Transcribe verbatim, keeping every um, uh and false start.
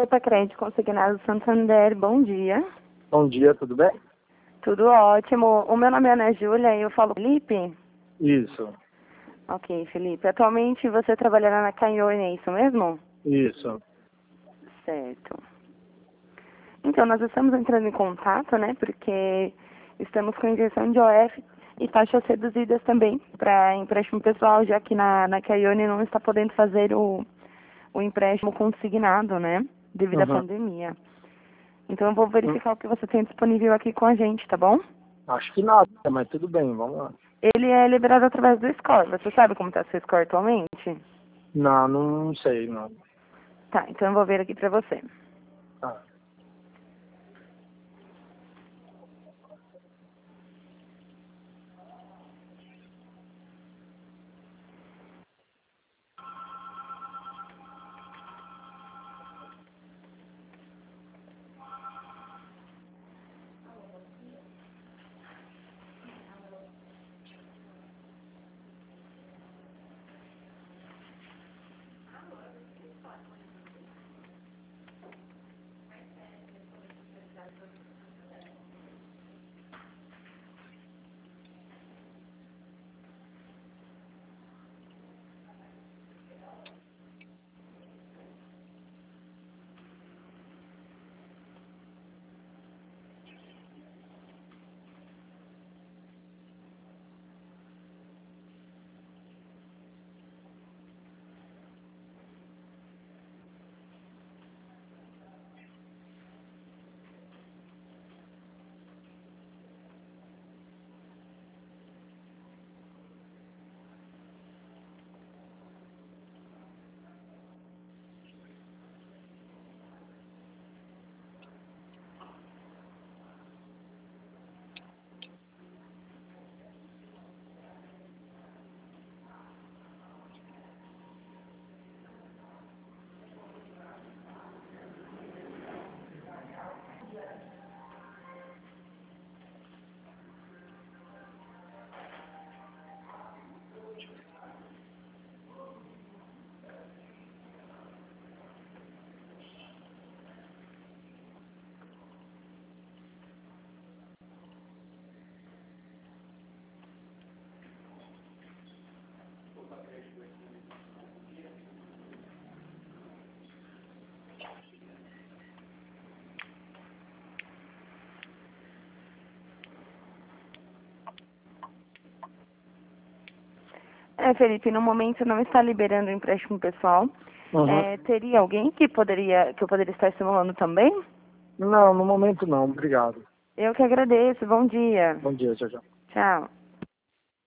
Epacred Consignado Santander, bom dia. Bom dia, tudo bem? Tudo ótimo. O meu nome é Ana Júlia e eu falo Felipe? Isso, Ok, Felipe. Atualmente você trabalha na Caione, é isso mesmo? isso. Certo. Então, nós estamos entrando em contato, né, porque estamos com injeção de O F e taxas reduzidas também para empréstimo pessoal, já que na, na Caione não está podendo fazer o, o empréstimo consignado, né, devido à Uhum. pandemia. Então, eu vou verificar o que você tem disponível aqui com a gente, tá bom? Acho que nada, mas tudo bem, vamos lá. Ele é liberado através do score. Você sabe como está seu score atualmente? Não, não sei, não. Tá, então eu vou ver aqui pra você. Tá. É, Felipe, no momento não está liberando o empréstimo pessoal. Uhum. É, teria alguém que poderia, que eu poderia estar estimulando também? Não, no momento não, obrigado. Eu que agradeço. Bom dia. Bom dia, tchau, tchau. Tchau.